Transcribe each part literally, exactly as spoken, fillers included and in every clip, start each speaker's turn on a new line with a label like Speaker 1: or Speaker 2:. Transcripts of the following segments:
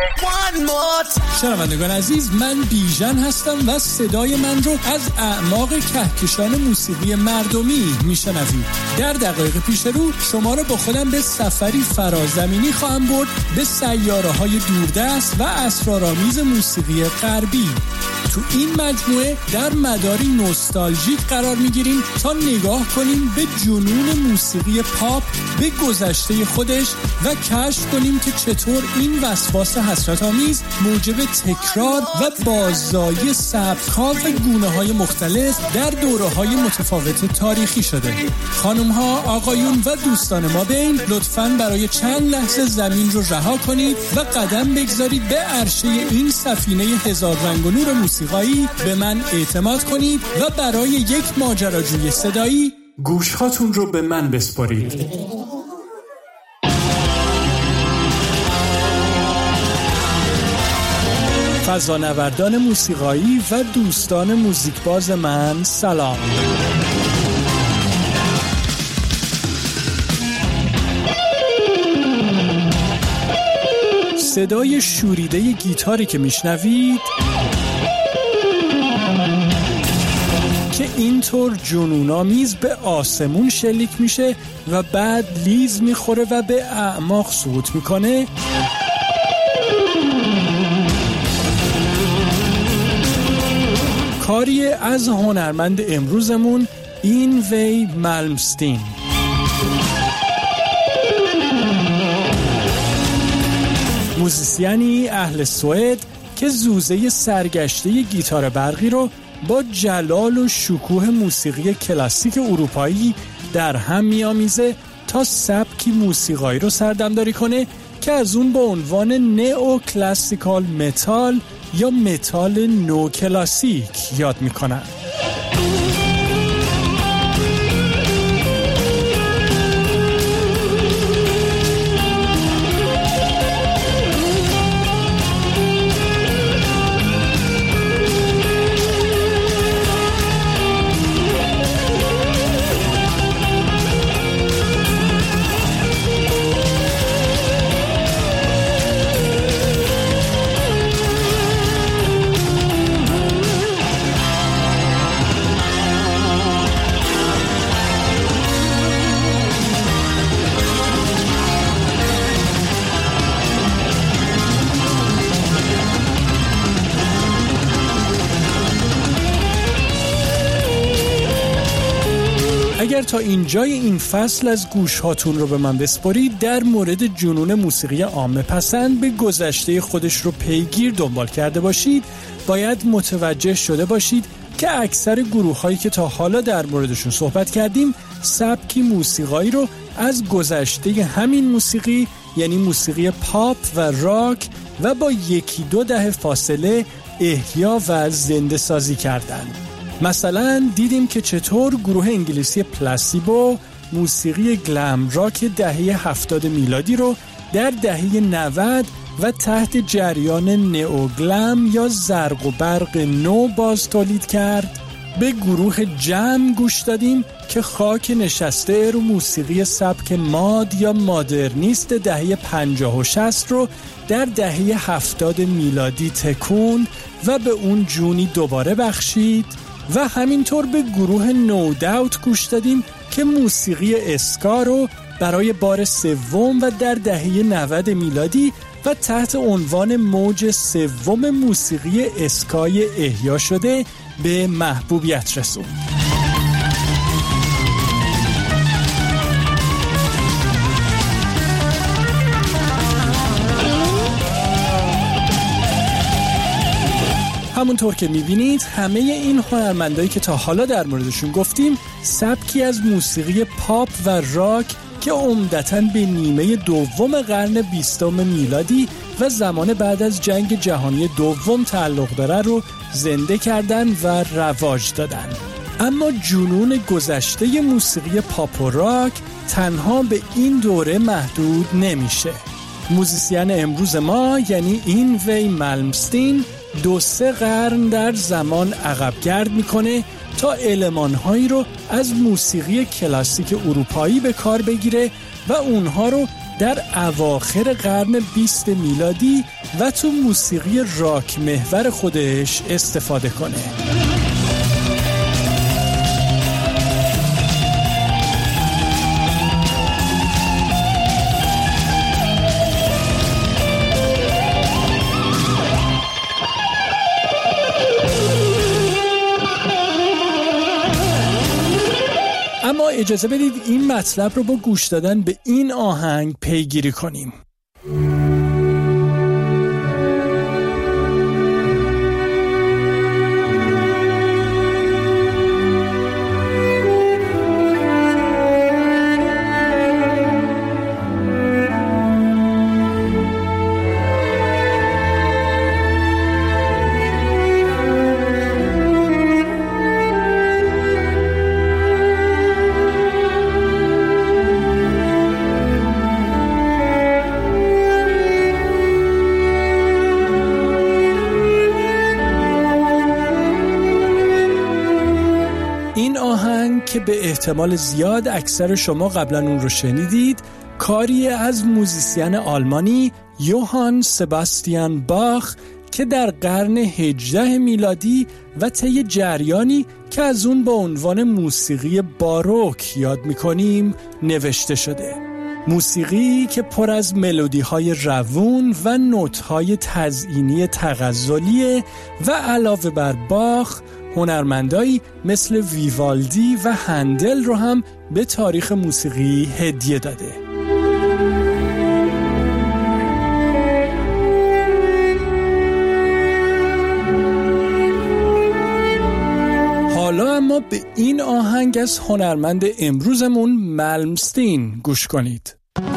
Speaker 1: شنوندگان عزیز، من بیژن هستم و صدای من رو از اعماق کهکشان موسیقی مردمی میشنوید. در دقایق پیش رو شما رو با خودم به سفری فرازمینی خواهم برد به سیاره‌های دوردست و اسرارآمیز موسیقی غربی. تو این مجموعه در مداری نوستالژیک قرار میگیریم تا نگاه کنیم به جنون موسیقی پاپ، به گذشته خودش و کشف کنیم که چطور این وسواس حسرت‌آمیز موجب تکرار و باززایی سبک‌ها و گونه‌های مختلف در دوره‌های متفاوت تاریخی شده. خانم‌ها، آقایون و دوستان ما بین، لطفاً برای چند لحظه زمین رو رها کنید و قدم بگذارید به عرشه این سفینه هزار رنگ و نور موسیقایی. به من اعتماد کنید و برای یک ماجراجوی صدایی گوش‌هاتون رو به من بسپارید. فضانوردان موسیقایی و دوستان موزیکباز من، سلام. صدای شوریده گیتاری که میشنوید که اینطور جنون‌آمیز به آسمون شلیک میشه و بعد لیز میخوره و به اعماق سقوط میکنه، کاری از هنرمند امروزمون اینوی مالمستین. موزیسیانی اهل سوئد که زوزه سرگشته گیتار برقی رو با جلال و شکوه موسیقی کلاسیک اروپایی در هم می‌آمیزه تا سبکی موسیقایی رو سردمداری کنه که از اون با عنوان نئو کلاسیکال متال یا متال نو کلاسیک یاد میکنن. اگر تا اینجای این فصل از گوش هاتون رو به من بسپارید، در مورد جنون موسیقی عامه پسند به گذشته خودش رو پیگیر دنبال کرده باشید، باید متوجه شده باشید که اکثر گروه هایی که تا حالا در موردشون صحبت کردیم سبکی موسیقایی رو از گذشته همین موسیقی، یعنی موسیقی پاپ و راک، و با یکی دو دهه فاصله احیا و زنده سازی کردن. مثلا دیدیم که چطور گروه انگلیسی پلاسیبو موسیقی گلم راک دهه هفتاد میلادی رو در دهه نود و تحت جریان نئو گلم یا زرق و برق نو باز تولید کرد. به گروه جم گوش دادیم که خاک نشسته رو موسیقی سبک ماد یا مادرنیست دهه پنجاه و شصت رو در دهه هفتاد میلادی تکوند و به اون جونی دوباره بخشید. و همینطور به گروه نو داوت گوش دادیم که موسیقی اسکا رو برای بار سوم و در دهه نود میلادی و تحت عنوان موج سوم موسیقی اسکای احیا شده به محبوبیت رسوند. همونطور که میبینید همه این هنرمندایی که تا حالا در موردشون گفتیم سبکی از موسیقی پاپ و راک که عمدتاً به نیمه دوم قرن بیستم میلادی و زمان بعد از جنگ جهانی دوم تعلق داره رو زنده کردن و رواج دادن. اما جنون گذشته موسیقی پاپ و راک تنها به این دوره محدود نمیشه. موزیسین امروز ما یعنی اینوی مالمستین دو سه قرن در زمان عقب گرد میکنه تا المان‌هایی رو از موسیقی کلاسیک اروپایی به کار بگیره و اونها رو در اواخر قرن بیست میلادی و تو موسیقی راک محور خودش استفاده کنه. اما اجازه بدید این مطلب رو با گوش دادن به این آهنگ پیگیری کنیم. که به احتمال زیاد اکثر شما قبلا اون رو شنیدید، کاری از موزیسین آلمانی یوهان سباستیان باخ که در قرن هجدهم میلادی و طی جریانی که از اون با عنوان موسیقی باروک یاد می‌کنیم نوشته شده. موسیقی که پر از ملودی‌های روون و نوت‌های تزئینی تغزلیه و علاوه بر باخ هنرمندایی مثل ویوالدی و هندل رو هم به تاریخ موسیقی هدیه داده. حالا اما به این آهنگ از هنرمند امروزمون مالمستین گوش کنید.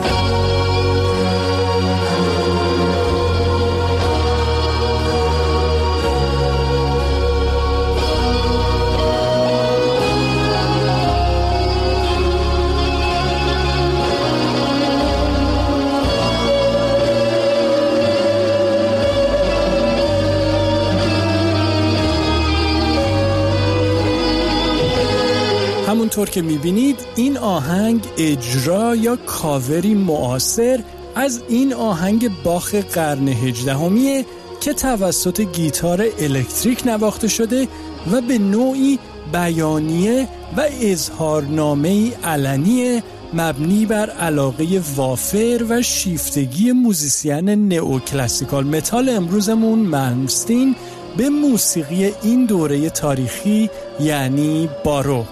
Speaker 1: همونطور که میبینید این آهنگ اجرا یا کاوری معاصر از این آهنگ باخ قرن هجدهمیه که توسط گیتار الکتریک نواخته شده و به نوعی بیانیه و اظهارنامه‌ای علنی مبنی بر علاقه وافر و شیفتگی موزیسین نئوکلاسیکال متال امروزمون مالمستین به موسیقی این دوره تاریخی یعنی باروک.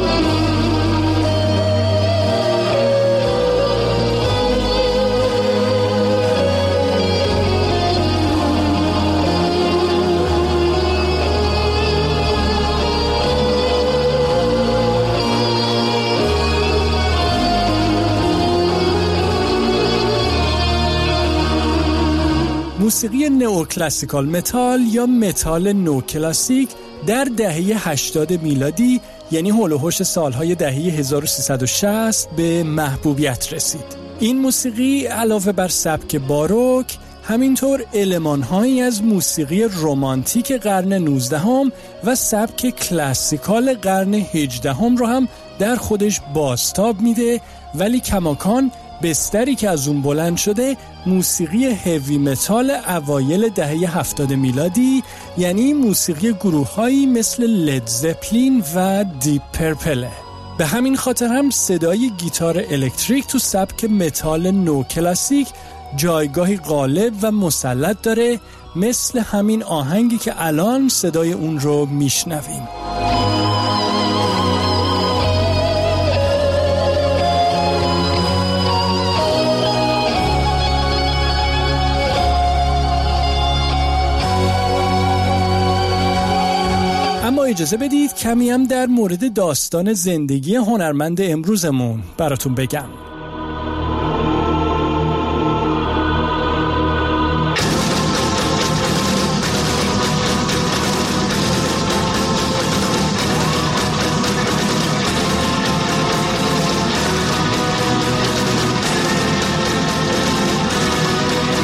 Speaker 1: موسیقی نئوکلاسیکال متال یا متال نوکلاسیک در دهه هشتاد میلادی یعنی هول و هوش سالهای دهه هزار و سیصد و شصت به محبوبیت رسید. این موسیقی علاوه بر سبک باروک همینطور المان‌هایی از موسیقی رمانتیک قرن نوزدهم و سبک کلاسیکال قرن هجدهم رو هم در خودش بازتاب میده، ولی کماکان بستری که از اون بلند شده موسیقی هیوی متال اوایل دهه هفتاد میلادی یعنی موسیقی گروه‌هایی مثل لید زپلین و دیپ پرپله. به همین خاطر هم صدای گیتار الکتریک تو سبک متال نو کلاسیک جایگاهی غالب و مسلط داره، مثل همین آهنگی که الان صدای اون رو میشنویم. اما اجازه بدید کمی هم در مورد داستان زندگی هنرمند امروزمون براتون بگم.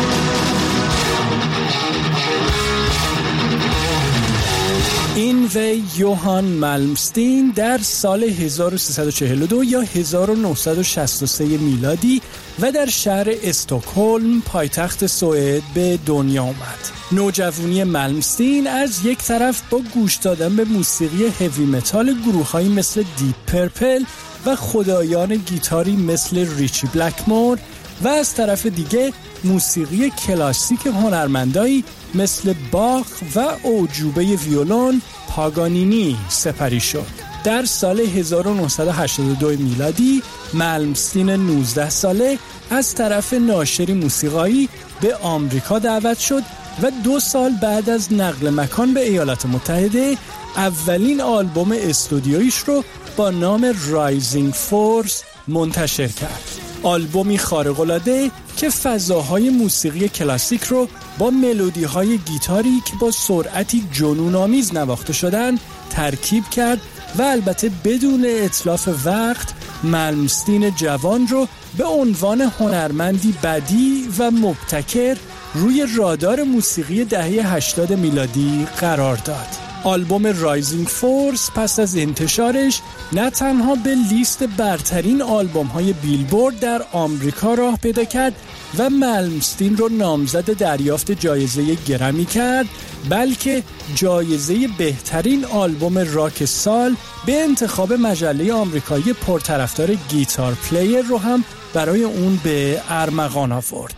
Speaker 1: این وی یوهان مالمستین در سال هزار و سیصد و چهل و دو یا هزار و نهصد و شصت و سه میلادی و در شهر استکهلم پایتخت سوئد به دنیا آمد. نوجوانی مالمستین از یک طرف با گوش دادن به موسیقی هوی متال گروه‌هایی مثل دیپ پرپل و خدایان گیتاری مثل ریچی بلکمور و از طرف دیگه موسیقی کلاسیک هنرمندایی مثل باخ و اعجوبه ویولون پاگانینی سپری شد. در سال هزار و نهصد و هشتاد و دو میلادی مالمستین نوزده ساله از طرف ناشری موسیقایی به آمریکا دعوت شد و دو سال بعد از نقل مکان به ایالات متحده اولین آلبوم استودیویش رو با نام رایزینگ فورس منتشر کرد. آلبومی خارق‌العاده که فضاهای موسیقی کلاسیک رو با ملودی‌های گیتاری که با سرعتی جنون‌آمیز نواخته شدن ترکیب کرد و البته بدون اتلاف وقت مالمستین جوان رو به عنوان هنرمندی بدیع و مبتکر روی رادار موسیقی دهه هشتاد میلادی قرار داد. آلبوم رایزینگ فورس پس از انتشارش نه تنها به لیست برترین آلبوم‌های بیلبورد در آمریکا راه پیدا کرد و مالمستین رو نامزد دریافت جایزه گرمی کرد، بلکه جایزه بهترین آلبوم راک سال به انتخاب مجله آمریکایی پرطرفدار گیتار پلیر رو هم برای اون به ارمغان آورد.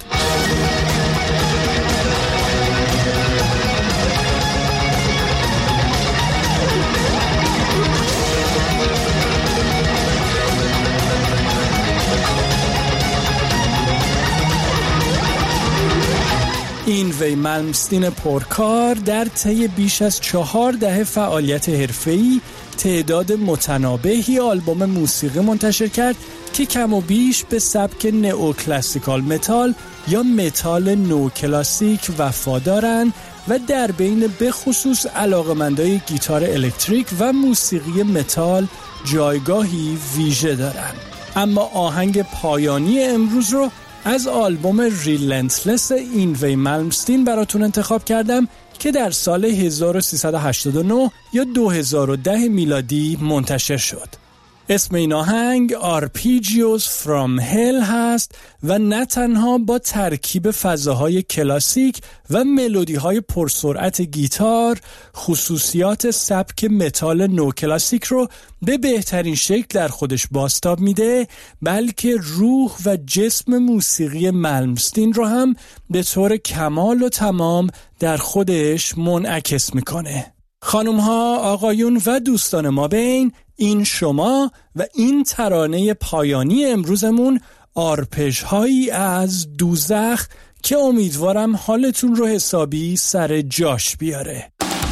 Speaker 1: این وی مالمستین پرکار در طی بیش از چهار دهه فعالیت حرفه‌ای تعداد متنابهی آلبوم موسیقی منتشر کرد که کم و بیش به سبک نئو کلاسیکال متال یا متال نو کلاسیک وفادارند و در بین به خصوص علاقه‌مندای گیتار الکتریک و موسیقی متال جایگاهی ویژه دارند. اما آهنگ پایانی امروز رو از آلبوم ریلنتلس این وی مالمستین براتون انتخاب کردم که در سال هزار و سیصد و هشتاد و نه یا دو هزار و ده میلادی منتشر شد. اسم این آهنگ Arpeggios from Hell هست و نه تنها با ترکیب فضاهای کلاسیک و ملودی‌های پرسرعت گیتار خصوصیات سبک متال نو کلاسیک رو به بهترین شکل در خودش بازتاب میده، بلکه روح و جسم موسیقی مالمستین رو هم به طور کمال و تمام در خودش منعکس میکنه. خانم ها، آقایون و دوستان ما بین، این شما و این ترانه پایانی امروزمون آرپژ هایی از دوزخ که امیدوارم حالتون رو حسابی سر جاش بیاره.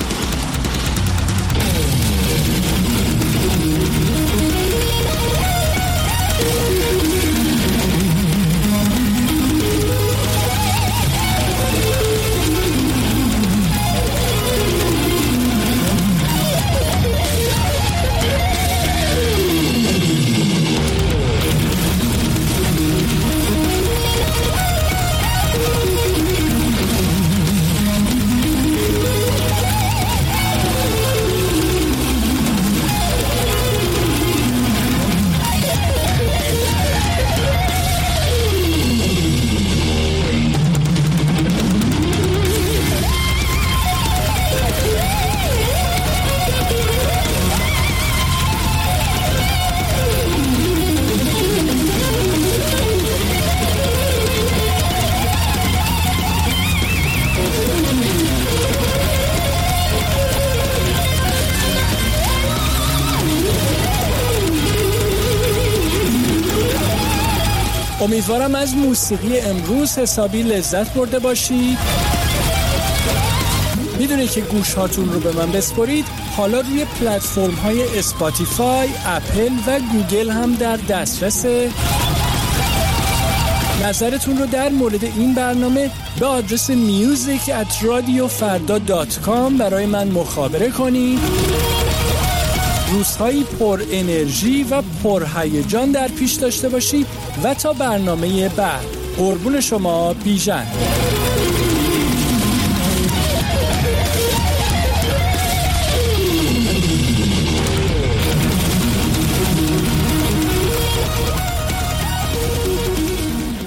Speaker 1: امیدوارم از موسیقی امروز حسابی لذت برده باشید. میدونید که گوش هاتون رو به من بسپارید. حالا روی پلتفرم های اسپاتیفای، اپل و گوگل هم در دسترسه. نظرتون رو در مورد این برنامه به آدرس میوزیک ات رادیو فردا دات کام برای من مخابره کنید. روزهایی پر انرژی و پر هیجان در پیش داشته باشید و تا برنامه بعد، قربون شما، بیژن.